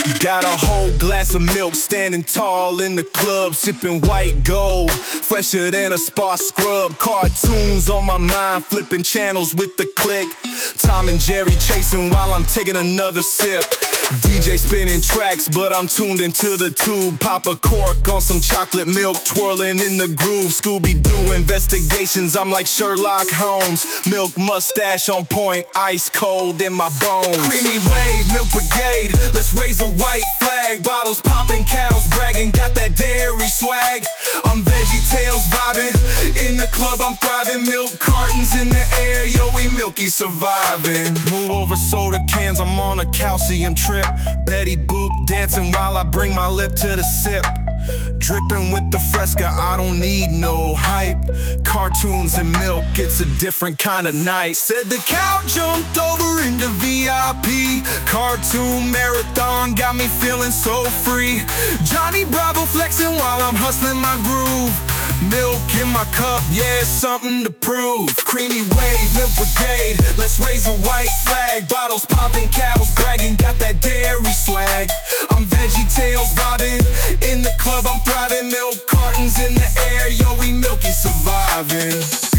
Got a whole glass of milk, standing tall in the club, sipping white gold, fresher than a spa scrub. Cartoons on my mind, flipping channels with the click. Tom and Jerry chasing while I'm taking another sip. DJ spinning tracks, but I'm tuned into the tube. Pop a cork on some chocolate milk, twirling in the groove. Scooby-Doo investigations, I'm like Sherlock Holmes. Milk mustache on point, ice cold in my bones. Creamy wave, milk brigade, let's raise a white flag. Bottles popping, cows bragging, got that dairy swag. I'm Veggie Tales vibing, in the club I'm thriving. Milk cartons in the air, yo, we milky surviving. Move over soda cans, I'm on a calcium trip. Betty Boop dancing while I bring my lip to the sip. Dripping with the Fresca, I don't need no hype. Cartoons and milk, it's a different kind of night. Said the cow jumped over into VIP. Cartoon marathon got me feeling so free. Johnny Bravo flexing while I'm hustling my groove. Milk in my cup, yeah, it's something to prove. Creamy wave, milk brigade, let's raise a white flag. Bottles popping, cows bragging, got that dairy swag. I'm Veggie Tales vibing, in the club I'm thriving. Milk cartons in the air, yo, we milky surviving.